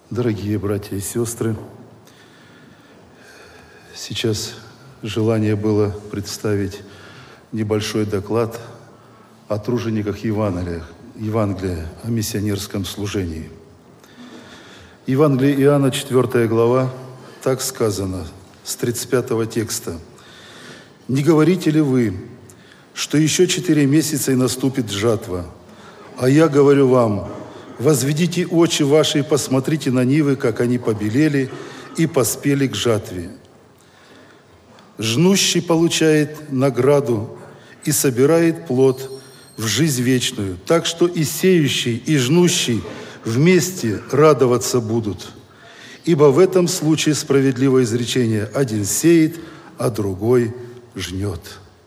Дорогие братья и сестры, сейчас желание было представить небольшой доклад о тружениках Евангелия о миссионерском служении. Евангелие Иоанна, 4 глава, так сказано, с 35 текста. «Не говорите ли вы, что еще 4 месяца и наступит жатва? А я говорю вам, возведите очи ваши и посмотрите на нивы, как они побелели и поспели к жатве. Жнущий получает награду и собирает плод в жизнь вечную, так что и сеющий, и жнущий вместе радоваться будут. Ибо в этом случае справедливое изречение: один сеет, а другой жнет».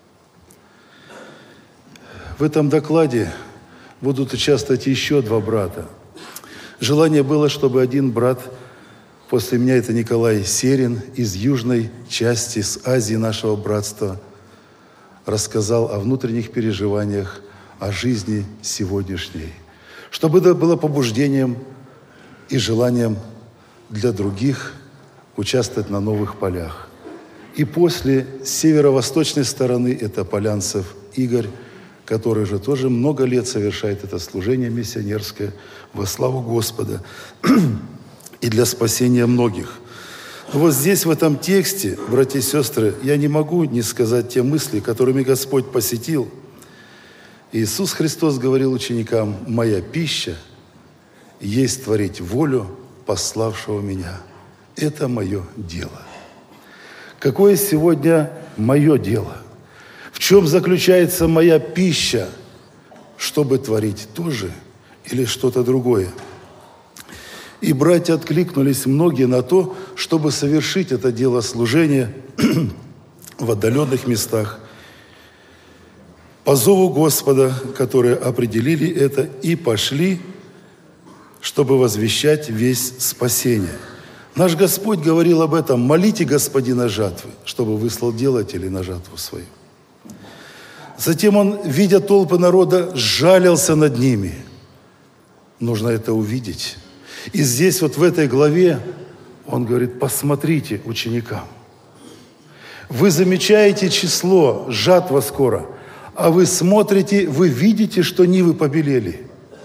В этом докладе будут участвовать еще 2 брата. Желание было, чтобы один брат, после меня это Николай Серин, из южной части, с Азии нашего братства, рассказал о внутренних переживаниях, о жизни сегодняшней. Чтобы это было побуждением и желанием для других участвовать на новых полях. И после северо-восточной стороны это Полянцев Игорь, который же тоже много лет совершает это служение миссионерское во славу Господа и для спасения многих. Вот здесь, в этом тексте, братья и сестры, я не могу не сказать те мысли, которыми Господь посетил. Иисус Христос говорил ученикам: «Моя пища есть творить волю пославшего Меня». Это мое дело. Какое сегодня мое дело? В чем заключается моя пища, чтобы творить то же или что-то другое? И братья откликнулись многие на то, чтобы совершить это дело служения в отдаленных местах, по зову Господа, которые определили это и пошли, чтобы возвещать весть спасения. Наш Господь говорил об этом: молите Господина жатвы, чтобы выслал делателей на жатву свою. Затем Он, видя толпы народа, сжалился над ними. Нужно это увидеть. И здесь, вот в этой главе, Он говорит: посмотрите ученикам. Вы замечаете число, жатва скоро, а вы смотрите, вы видите, что нивы побелели.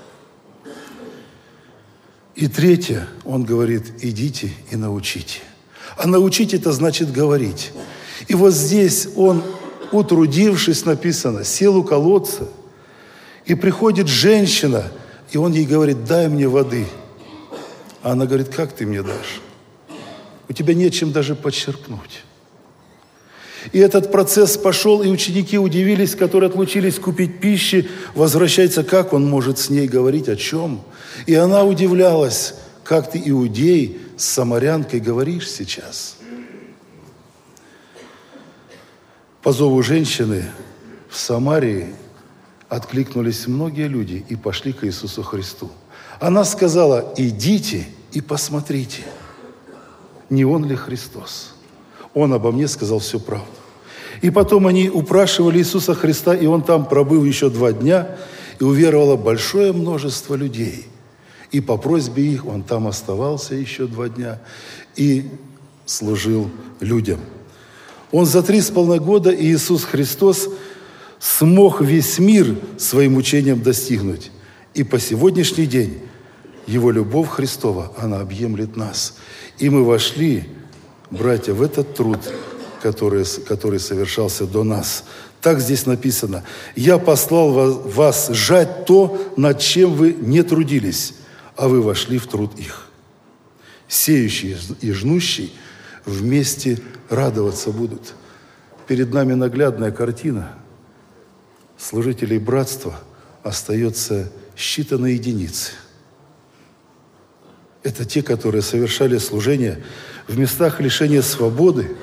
И 3, Он говорит: идите и научите. А научить — это значит говорить. И вот здесь Он, утрудившись, написано, сел у колодца, и приходит женщина, и он ей говорит: дай мне воды. А она говорит: как ты мне дашь? У тебя нечем даже подчерпнуть. И этот процесс пошел, и ученики удивились, которые отлучились купить пищи, возвращаются, как он может с ней говорить, о чем? И она удивлялась: как ты, иудей, с самарянкой говоришь сейчас? По зову женщины в Самарии откликнулись многие люди и пошли к Иисусу Христу. Она сказала: идите и посмотрите, не Он ли Христос? Он обо мне сказал всю правду. И потом они упрашивали Иисуса Христа, и Он там пробыл еще 2 дня, и уверовало большое множество людей. И по просьбе их Он там оставался еще 2 дня и служил людям. Он за 3,5 года, Иисус Христос, смог весь мир своим учением достигнуть. И по сегодняшний день Его любовь Христова, она объемлет нас. И мы вошли, братья, в этот труд, который совершался до нас. Так здесь написано: «Я послал вас жать то, над чем вы не трудились, а вы вошли в труд их. Сеющий и жнущий вместе радоваться будут». Перед нами наглядная картина. Служителей братства остается считанные единицы. Это те, которые совершали служение в местах лишения свободы,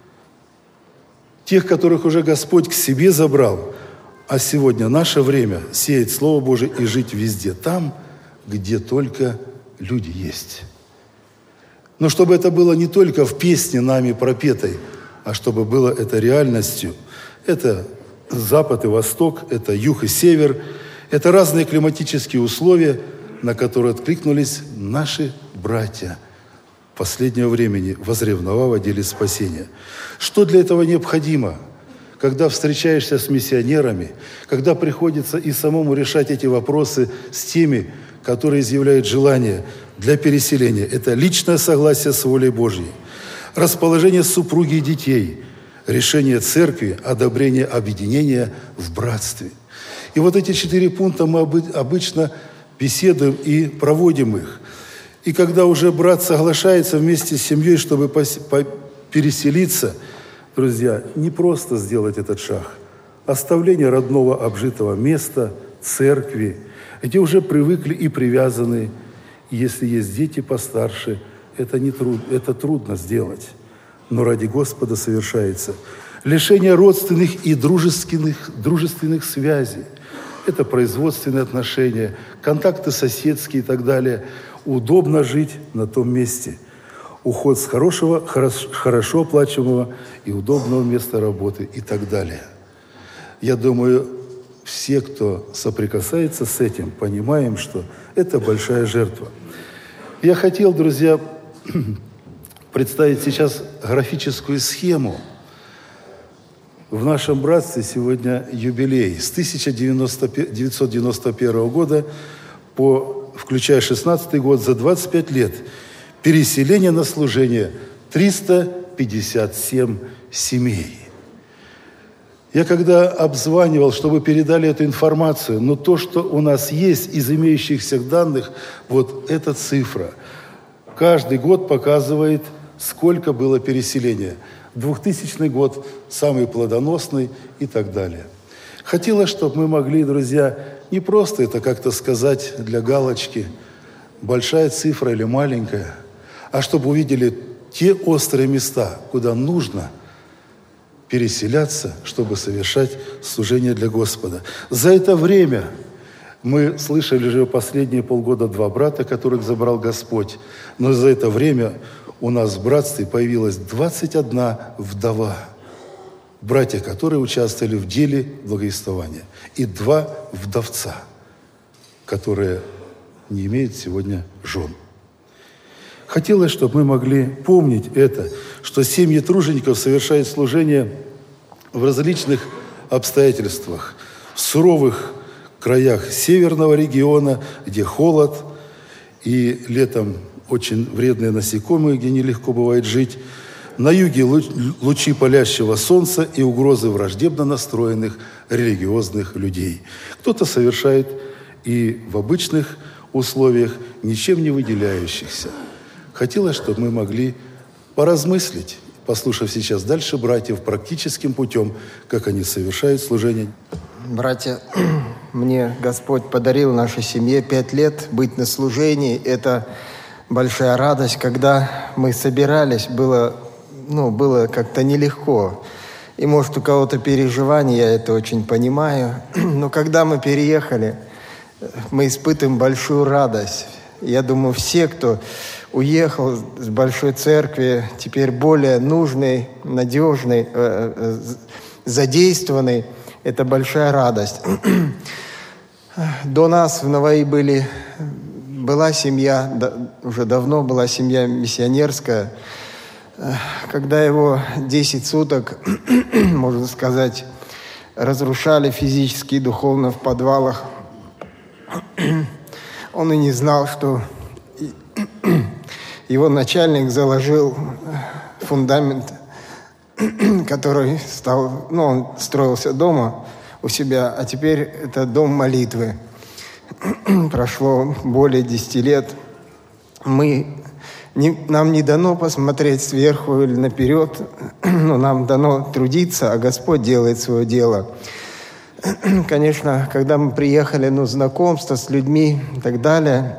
тех, которых уже Господь к себе забрал. А сегодня наше время сеять Слово Божие и жить везде, там, где только люди есть. Но чтобы это было не только в песне нами пропетой, а чтобы было это реальностью. Это запад и восток, это юг и север, это разные климатические условия, на которые откликнулись наши братья последнего времени, возревновав о деле спасения. Что для этого необходимо? Когда встречаешься с миссионерами, когда приходится и самому решать эти вопросы с теми, которые изъявляют желание для переселения, это личное согласие с волей Божьей, расположение супруги и детей, решение церкви, одобрение объединения в братстве. И вот эти 4 пункта мы обычно беседуем и проводим их. И когда уже брат соглашается вместе с семьей, чтобы переселиться, друзья, не просто сделать этот шаг. Оставление родного обжитого места, церкви, где уже привыкли и привязаны. И если есть дети постарше, это трудно сделать. Но ради Господа совершается. Лишение родственных и дружественных связей. Это производственные отношения, контакты соседские и так далее. Удобно жить на том месте. Уход с хорошо оплачиваемого и удобного места работы и так далее. Я думаю, все, кто соприкасается с этим, понимаем, что это большая жертва. Я хотел, друзья, представить сейчас графическую схему. В нашем братстве сегодня юбилей. С 1991 года включая 16 год, за 25 лет переселение на служение 357 семей. Я когда обзванивал, чтобы передали эту информацию, но то, что у нас есть из имеющихся данных, вот эта цифра. Каждый год показывает, сколько было переселения. 2000 год самый плодоносный и так далее. Хотелось, чтобы мы могли, друзья, не просто это как-то сказать для галочки, большая цифра или маленькая, а чтобы увидели те острые места, куда нужно переселяться, чтобы совершать служение для Господа. За это время мы слышали уже последние полгода 2 брата, которых забрал Господь, но за это время у нас в братстве появилась 21 вдова, братья, которые участвовали в деле благовествования, и 2 вдовца, которые не имеют сегодня жен. Хотелось, чтобы мы могли помнить это, что семьи тружеников совершают служение в различных обстоятельствах, в суровых краях северного региона, где холод и летом очень вредные насекомые, где нелегко бывает жить, на юге лучи палящего солнца и угрозы враждебно настроенных религиозных людей. Кто-то совершает и в обычных условиях, ничем не выделяющихся. Хотелось, чтобы мы могли поразмыслить, послушав сейчас дальше братьев практическим путем, как они совершают служение. Братья, мне Господь подарил нашей семье 5 лет быть на служении. Это большая радость. Когда мы собирались, было как-то нелегко. И, может, у кого-то переживания, я это очень понимаю. Но когда мы переехали, мы испытываем большую радость. Я думаю, все, кто уехал с большой церкви, теперь более нужный, надежный, задействованный, это большая радость. До нас в Наваи была семья, уже давно была семья миссионерская. Когда его 10 суток, можно сказать, разрушали физически и духовно в подвалах, он и не знал, что его начальник заложил фундамент, который он строился дома у себя, а теперь это дом молитвы. Прошло более 10 лет. Нам не дано посмотреть сверху или наперед, но нам дано трудиться, а Господь делает свое дело. Конечно, когда мы приехали, знакомство с людьми и так далее,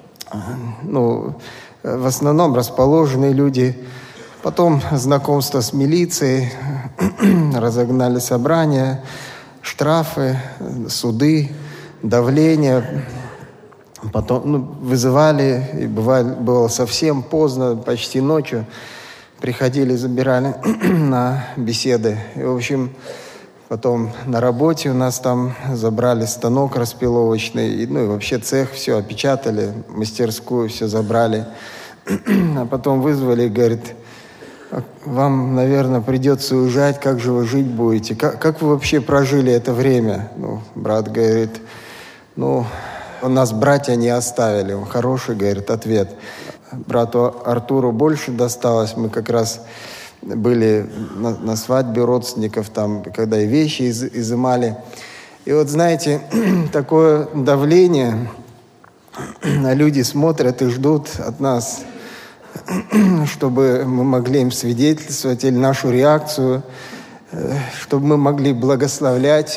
в основном расположенные люди. Потом знакомство с милицией, разогнали собрания, штрафы, суды, давление. Потом вызывали, и было совсем поздно, почти ночью. Приходили, забирали на беседы. И, в общем, Потом на работе у нас там забрали станок распиловочный, и вообще цех, все опечатали, мастерскую все забрали. А потом вызвали и говорит: вам, наверное, придется уезжать, как же вы жить будете? Как вы вообще прожили это время? Брат говорит: у нас братья не оставили. Он хороший, говорит, ответ. Брату Артуру больше досталось. Мы как раз были на свадьбе родственников, там, когда и вещи изымали. И вот, знаете, такое давление, люди смотрят и ждут от нас, чтобы мы могли им свидетельствовать или нашу реакцию, чтобы мы могли благословлять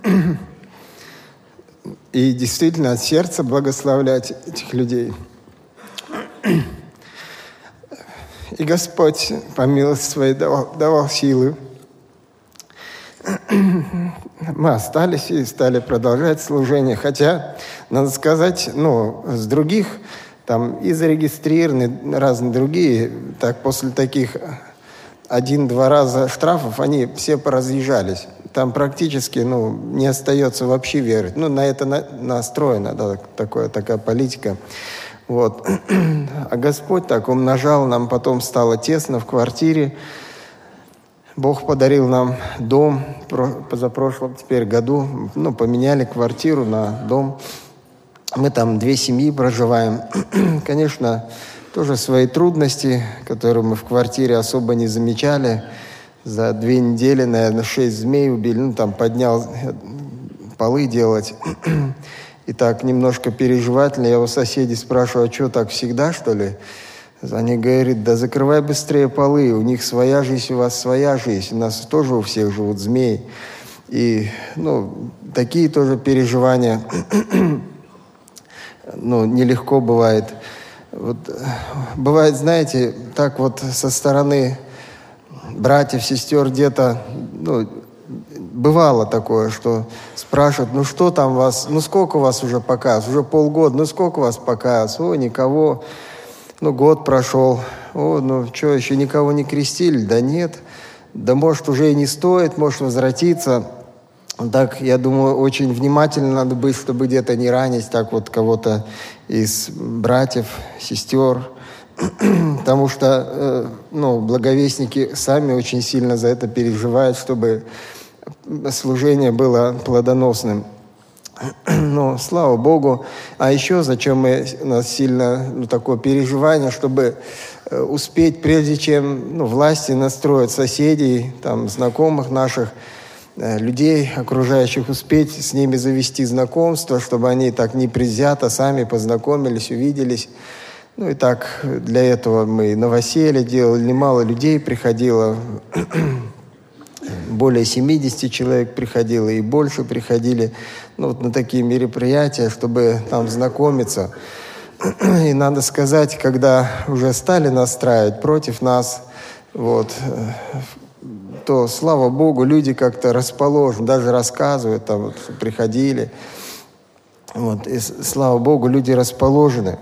и действительно от сердца благословлять этих людей. И Господь по милости своей давал силы. Мы остались и стали продолжать служение. Хотя, надо сказать, с других, там и зарегистрированы разные другие, так после таких 1-2 раза штрафов они все поразъезжались. Там практически не остается вообще веры. На это настроена такая политика. Вот. А Господь так умножал, нам потом стало тесно в квартире. Бог подарил нам дом позапрошлом теперь году. Поменяли квартиру на дом. Мы там 2 семьи проживаем. Конечно, тоже свои трудности, которые мы в квартире особо не замечали. За 2 недели, наверное, 6 змей убили. Поднял полы делать. И так немножко переживательно. Я у соседей спрашиваю: а что, так всегда, что ли? Они говорят: да закрывай быстрее полы. У них своя жизнь, у вас своя жизнь. У нас тоже у всех живут змеи. И, такие тоже переживания. Нелегко бывает. Бывает, знаете, так вот со стороны братьев, сестер где-то, бывало такое, что спрашивают: что там у вас, сколько у вас уже покаялось? Уже полгода, сколько у вас покаялось? Никого. Год прошел. Что, еще никого не крестили? Да нет. Да может уже и не стоит, может возвратиться. Так, я думаю, очень внимательно надо быть, чтобы где-то не ранить так вот кого-то из братьев, сестер. Потому что, благовестники сами очень сильно за это переживают, чтобы служение было плодоносным. Но слава Богу. А еще зачем у нас сильно такое переживание, чтобы успеть, прежде чем власти настроят соседей, там, знакомых наших, людей, окружающих, успеть с ними завести знакомство, чтобы они так непредвзято сами познакомились, увиделись. И так для этого мы новоселье делали, немало людей приходило, более 70 человек приходило и больше приходили на такие мероприятия, чтобы там знакомиться. И надо сказать, когда уже стали настраивать против нас, то, слава Богу, люди как-то расположены, даже рассказывают, там, приходили. И, слава Богу, люди расположены.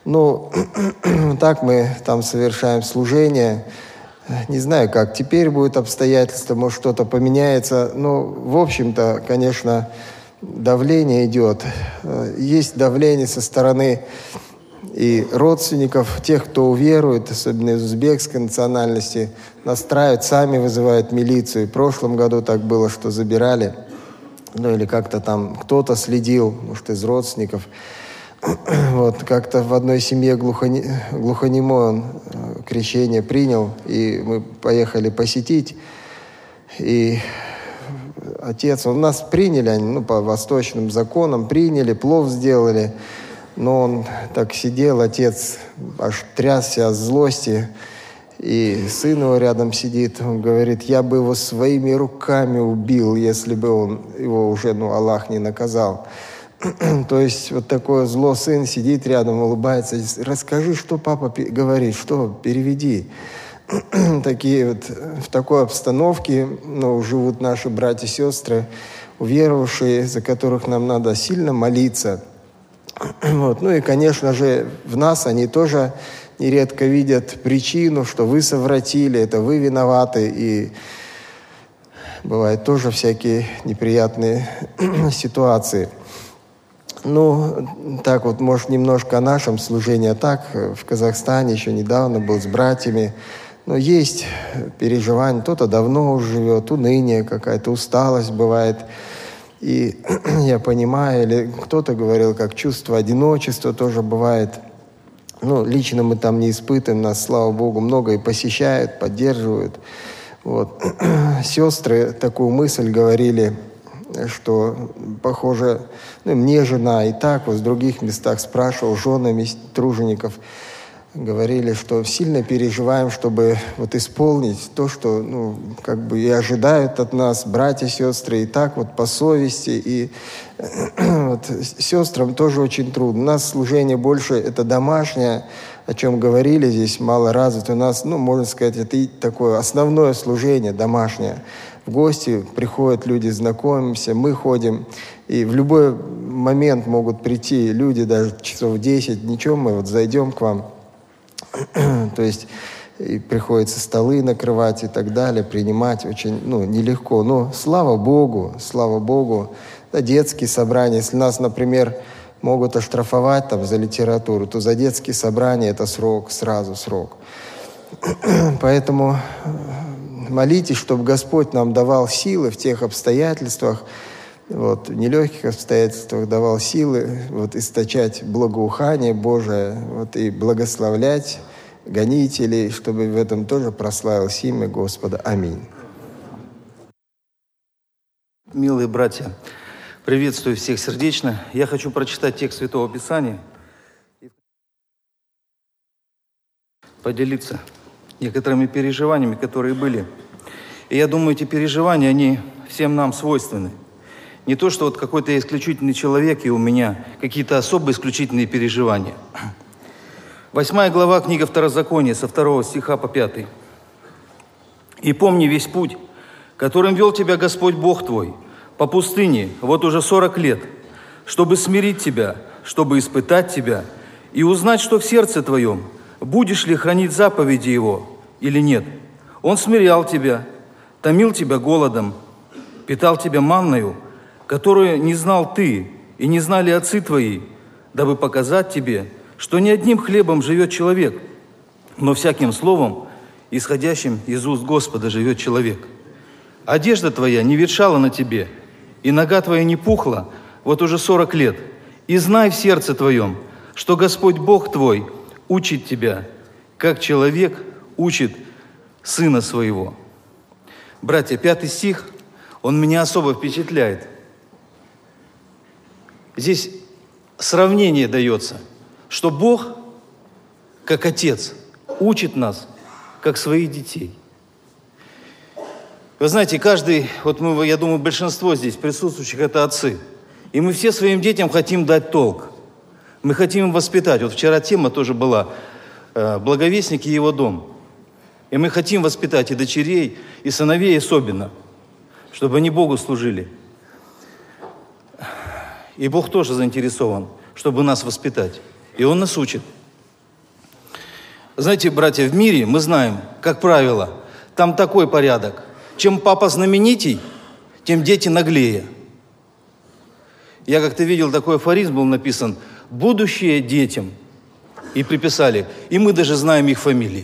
Так мы там совершаем служение. Не знаю, как теперь будут обстоятельства, может, что-то поменяется. В общем-то, конечно, давление идет. Есть давление со стороны и родственников, тех, кто уверует, особенно из узбекской национальности, настраивают, сами вызывают милицию. В прошлом году так было, что забирали, или как-то там кто-то следил, может, из родственников. Как-то в одной семье глухонемой он крещение принял, и мы поехали посетить. И отец, нас приняли, они, по восточным законам приняли, плов сделали. Но он так сидел, отец аж трясся от злости. И сын его рядом сидит, он говорит: я бы его своими руками убил, если бы его уже, Аллах не наказал. То есть такое зло, сын сидит рядом, улыбается: расскажи, что папа говорит, что, переведи. Такие в такой обстановке живут наши братья и сестры, уверовавшие, за которых нам надо сильно молиться. И, конечно же, в нас они тоже нередко видят причину, что вы совратили, это вы виноваты. И бывают тоже всякие неприятные ситуации. Ну, так вот, может, немножко о нашем служении. А так, в Казахстане еще недавно был с братьями. Но есть переживания. Кто-то давно уже живет, уныние какая-то, усталость бывает. И я понимаю, или кто-то говорил, как чувство одиночества тоже бывает. Ну, лично мы там не испытываем, нас, слава Богу, много и посещают, поддерживают. Вот. Сестры такую мысль говорили, что, похоже, ну, мне жена и так, вот в других местах спрашивал, женами тружеников, говорили, что сильно переживаем, чтобы вот исполнить то, что, ну, как бы и ожидают от нас братья, сестры, и так вот по совести. И вот сестрам тоже очень трудно. У нас служение больше это домашнее, о чем говорили здесь, мало развито. У нас, ну, можно сказать, это и такое основное служение домашнее. В гости приходят люди, знакомимся, мы ходим. И в любой момент могут прийти люди, даже часов 10, ничего, мы вот зайдем к вам. То есть и приходится столы накрывать и так далее, принимать очень, ну, нелегко. Но слава Богу, да, детские собрания. Если нас, например, могут оштрафовать там за литературу, то за детские собрания это срок, сразу срок. Поэтому молитесь, чтобы Господь нам давал силы в тех обстоятельствах, вот, в нелегких обстоятельствах давал силы вот, источать благоухание Божие вот, и благословлять гонителей, чтобы в этом тоже прославилось имя Господа. Аминь. Милые братья, приветствую всех сердечно. Я хочу прочитать текст Святого Писания и поделиться некоторыми переживаниями, которые были. И я думаю, эти переживания, они всем нам свойственны. Не то, что вот какой-то исключительный человек, и у меня какие-то особые исключительные переживания. 8 глава, книга Второзакония, со 2 стиха по 5. «И помни весь путь, которым вел тебя Господь Бог твой, по пустыне, вот уже 40 лет, чтобы смирить тебя, чтобы испытать тебя, и узнать, что в сердце твоем, будешь ли хранить заповеди Его или нет. Он смирял тебя, томил тебя голодом, питал тебя манною, которую не знал ты и не знали отцы твои, дабы показать тебе, что не одним хлебом живет человек, но всяким словом, исходящим из уст Господа, живет человек. Одежда твоя не ветшала на тебе, и нога твоя не пухла вот уже 40 лет. И знай в сердце твоем, что Господь Бог твой учит тебя, как человек учит сына своего». Братья, 5 стих, он меня особо впечатляет. Здесь сравнение дается, что Бог, как Отец, учит нас, как своих детей. Вы знаете, каждый, вот мы, я думаю, большинство здесь присутствующих – это отцы. И мы все своим детям хотим дать толк. Мы хотим им воспитать. Вот вчера тема тоже была «Благовестник и его дом». И мы хотим воспитать и дочерей, и сыновей особенно, чтобы они Богу служили. И Бог тоже заинтересован, чтобы нас воспитать. И Он нас учит. Знаете, братья, в мире мы знаем, как правило, там такой порядок. Чем папа знаменитей, тем дети наглее. Я как-то видел, такой афоризм был написан: «Будущее детям». И приписали. И мы даже знаем их фамилии.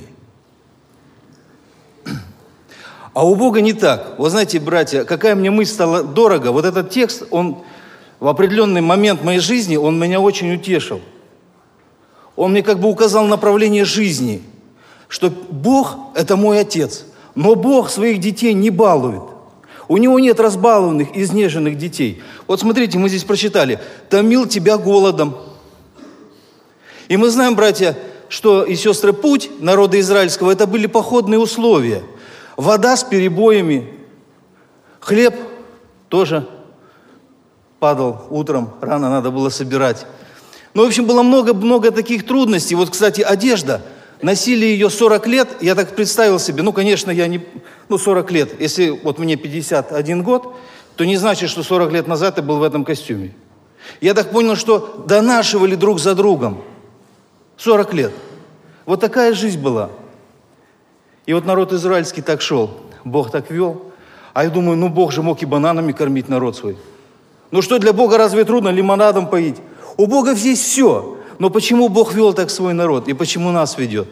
А у Бога не так. Вы знаете, братья, какая мне мысль стала дорого. Вот этот текст, он в определенный момент моей жизни, он меня очень утешил. Он мне как бы указал направление жизни, что Бог – это мой Отец, но Бог своих детей не балует. У Него нет разбалованных, изнеженных детей. Вот смотрите, мы здесь прочитали: «Томил тебя голодом». И мы знаем, братья, что и сестры, путь народа израильского – это были походные условия. Вода с перебоями, хлеб тоже падал утром, рано надо было собирать. Ну, в общем, было много таких трудностей. Вот, кстати, одежда. Носили ее 40 лет, я так представил себе, ну, конечно, я не... 40 лет. Если вот мне 51 год, то не значит, что 40 лет назад я был в этом костюме. Я так понял, что донашивали друг за другом. 40 лет. Вот такая жизнь была. И вот народ израильский так шел, Бог так вел. А я думаю, ну Бог же мог и бананами кормить народ свой. Ну что, для Бога разве трудно лимонадом поить? У Бога есть все. Но почему Бог вел так свой народ? И почему нас ведет?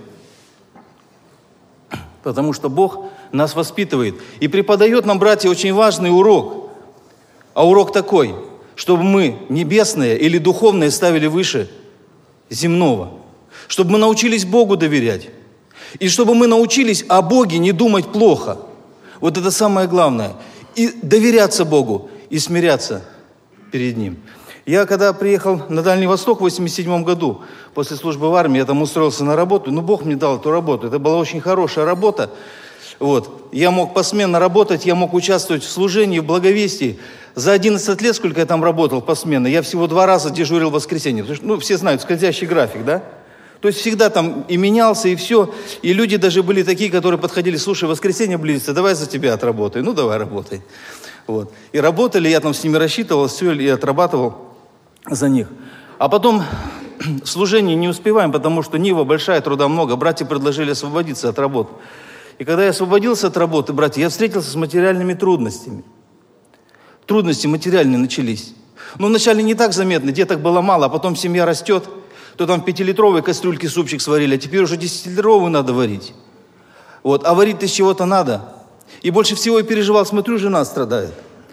Потому что Бог нас воспитывает. И преподает нам, братья, очень важный урок. А урок такой, чтобы мы небесное или духовное ставили выше земного. Чтобы мы научились Богу доверять. И чтобы мы научились о Боге не думать плохо. Вот это самое главное. И доверяться Богу, и смиряться перед Ним. Я когда приехал на Дальний Восток в 1987 году, после службы в армии, я там устроился на работу, но Бог мне дал эту работу. Это была очень хорошая работа. Вот. Я мог посменно работать, я мог участвовать в служении, в благовестии. За 11 лет, сколько я там работал посменно, я всего 2 раза дежурил в воскресенье. Потому что, все знают, скользящий график, да? То есть всегда там и менялся, и все. И люди даже были такие, которые подходили: слушай, воскресенье близится, давай за тебя отработай. Ну, давай, работай. Вот. И работали, я там с ними рассчитывал, все, и отрабатывал за них. А потом в служении не успеваем, потому что нива большая, труда много. Братья предложили освободиться от работы. И когда я освободился от работы, братья, я встретился с материальными трудностями. Трудности материальные начались. Ну, вначале не так заметно, деток было мало, а потом семья растет. То там в 5-литровой кастрюльке супчик сварили, а теперь уже 10-литровый надо варить. Вот. А варить-то с чего-то надо. И больше всего я переживал, смотрю, жена страдает.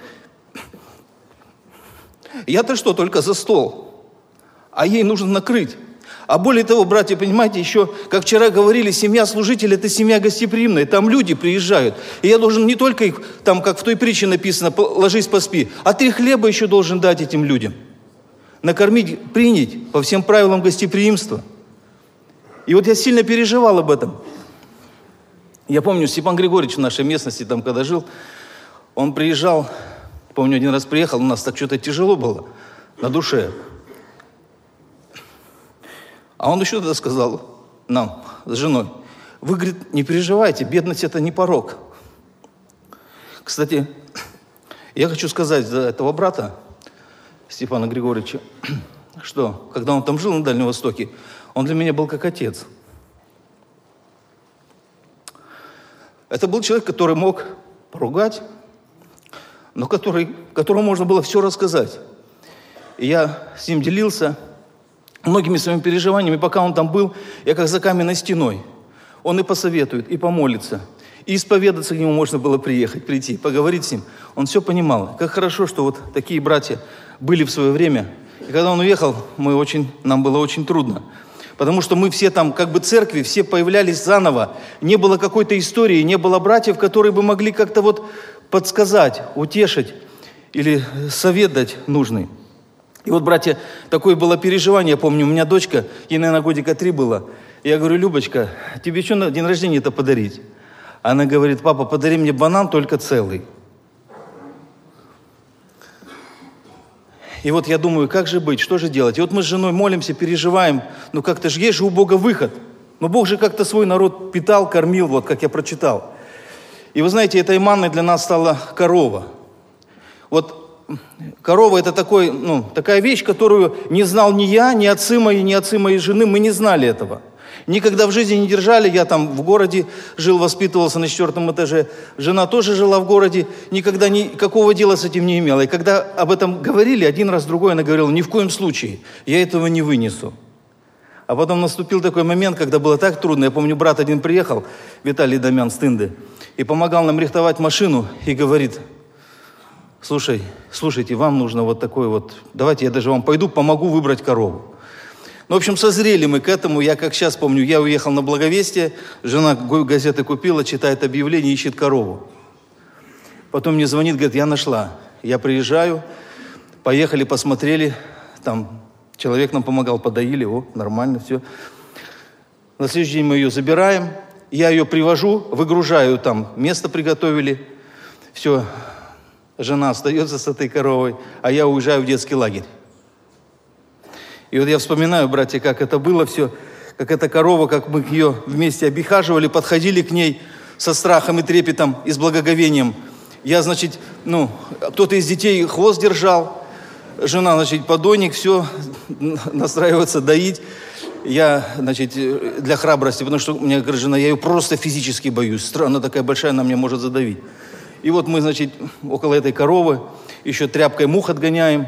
Я-то что, только за стол. А ей нужно накрыть. А более того, братья, понимаете, еще, как вчера говорили, семья служителей – это семья гостеприимная. Там люди приезжают. И я должен не только их, там, как в той притче написано, ложись, поспи, а 3 хлеба еще должен дать этим людям. Накормить, принять по всем правилам гостеприимства. И вот я сильно переживал об этом. Я помню, Степан Григорьевич в нашей местности, там, когда жил, он приезжал, помню, один раз приехал, у нас так что-то тяжело было на душе. А он еще тогда сказал нам с женой: вы, говорит, не переживайте, бедность – это не порок. Кстати, я хочу сказать за этого брата, Степана Григорьевича, что, когда он там жил на Дальнем Востоке, он для меня был как отец. Это был человек, который мог поругать, но которому можно было все рассказать. И я с ним делился многими своими переживаниями. Пока он там был, я как за каменной стеной. Он и посоветует, и помолится, и исповедаться к нему можно было прийти, поговорить с ним. Он все понимал. Как хорошо, что вот такие братья были в свое время. И когда он уехал, нам было очень трудно. Потому что мы все там, как бы церкви, все появлялись заново. Не было какой-то истории, не было братьев, которые бы могли как-то вот подсказать, утешить или совет дать нужный. И вот, братья, такое было переживание. Я помню, у меня дочка, ей, наверное, годика 3 было. Я говорю: Любочка, тебе что на день рождения-то подарить? Она говорит: папа, подари мне банан, только целый. И вот я думаю, как же быть, что же делать? И вот мы с женой молимся, переживаем. Ну как-то же есть же у Бога выход. Но Бог же как-то свой народ питал, кормил, вот как я прочитал. И вы знаете, этой манной для нас стала корова. Вот корова – это такая вещь, которую не знал ни я, ни отцы мои, ни отцы моей жены. Мы не знали этого. Никогда в жизни не держали. Я там в городе жил, воспитывался на 4 этаже. Жена тоже жила в городе. Никогда никакого дела с этим не имела. И когда об этом говорили, один раз другой, она говорила: ни в коем случае, я этого не вынесу. А потом наступил такой момент, когда было так трудно. Я помню, брат один приехал, Виталий Домян с Тынды, и помогал нам рихтовать машину, и говорит: слушайте, вам нужно вот такой вот, давайте я даже вам пойду, помогу выбрать корову. Ну, в общем, созрели мы к этому. Я, как сейчас помню, я уехал на Благовестие, жена газеты купила, читает объявление, ищет корову. Потом мне звонит, говорит: я нашла. Я приезжаю, поехали, посмотрели, там человек нам помогал, подоили, нормально все. На следующий день мы ее забираем, я ее привожу, выгружаю, там место приготовили, все, жена остается с этой коровой, а я уезжаю в детский лагерь. И вот я вспоминаю, братья, как это было все, как эта корова, как мы ее вместе обихаживали, подходили к ней со страхом и трепетом и с благоговением. Я, кто-то из детей хвост держал, жена, подойник, все, настраиваться, доить. Я, для храбрости, потому что у меня жена, я ее просто физически боюсь. Она такая большая, она меня может задавить. И вот мы, значит, около этой коровы еще тряпкой мух отгоняем.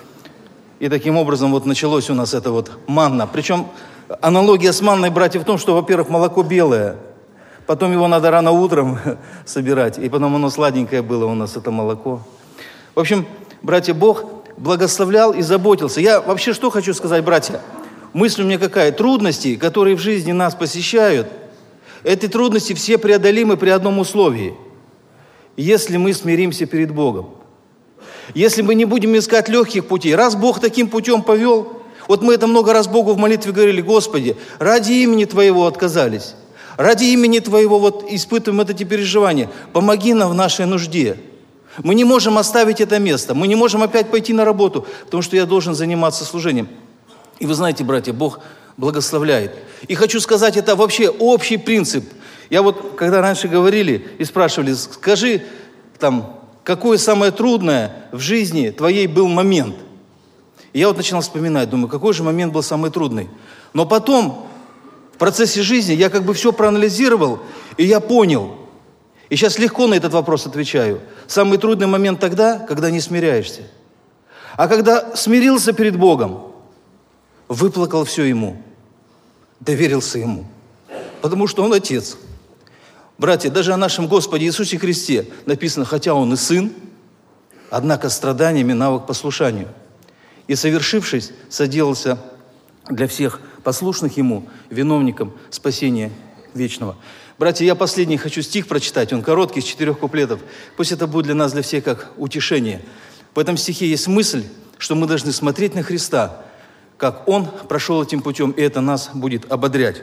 И таким образом вот началось у нас это вот манна. Причем аналогия с манной, братья, в том, что, во-первых, молоко белое. Потом его надо рано утром собирать. И потом оно сладенькое было у нас, это молоко. В общем, братья, Бог благословлял и заботился. Я вообще что хочу сказать, братья? Мысль у меня какая? Трудности, которые в жизни нас посещают, эти трудности все преодолимы при одном условии. Если мы смиримся перед Богом. Если мы не будем искать легких путей. Раз Бог таким путем повел, вот мы это много раз Богу в молитве говорили: Господи, ради имени Твоего отказались. Ради имени Твоего вот испытываем эти переживания. Помоги нам в нашей нужде. Мы не можем оставить это место. Мы не можем опять пойти на работу, потому что я должен заниматься служением. И вы знаете, братья, Бог благословляет. И хочу сказать, это вообще общий принцип. Я вот, когда раньше говорили и спрашивали: скажи, какое самое трудное в жизни твоей был момент? И я вот начинал вспоминать, думаю, какой же момент был самый трудный. Но потом, в процессе жизни, я как бы все проанализировал, и я понял. И сейчас легко на этот вопрос отвечаю. Самый трудный момент тогда, когда не смиряешься. А когда смирился перед Богом, выплакал все Ему, доверился Ему. Потому что Он Отец. Братья, даже о нашем Господе Иисусе Христе написано: хотя Он и Сын, однако страданиями навык послушанию. И, совершившись, соделался для всех послушных Ему виновником спасения вечного. Братья, я последний хочу стих прочитать. Он короткий, из 4 куплетов. Пусть это будет для нас, для всех, как утешение. В этом стихе есть мысль, что мы должны смотреть на Христа, как Он прошел этим путем, и это нас будет ободрять.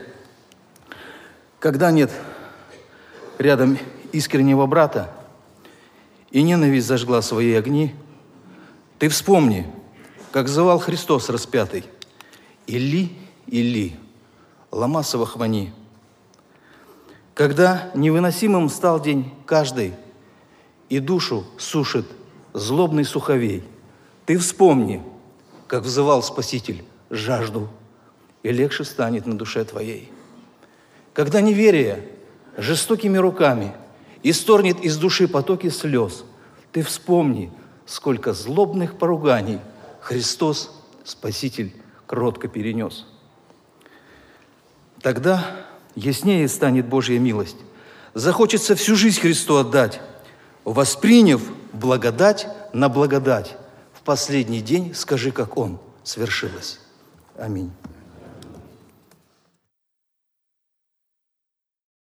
Когда нет рядом искреннего брата, и ненависть зажгла свои огни, ты вспомни, как взывал Христос распятый: «Или, Или, лама савахвани». Когда невыносимым стал день каждый, и душу сушит злобный суховей, ты вспомни, как взывал Спаситель жажду, и легче станет на душе твоей. Когда неверие жестокими руками исторгнет из души потоки слез, ты вспомни, сколько злобных поруганий Христос, Спаситель, кротко перенес. Тогда яснее станет Божья милость. Захочется всю жизнь Христу отдать, восприняв благодать на благодать. В последний день скажи, как Он свершилось. Аминь.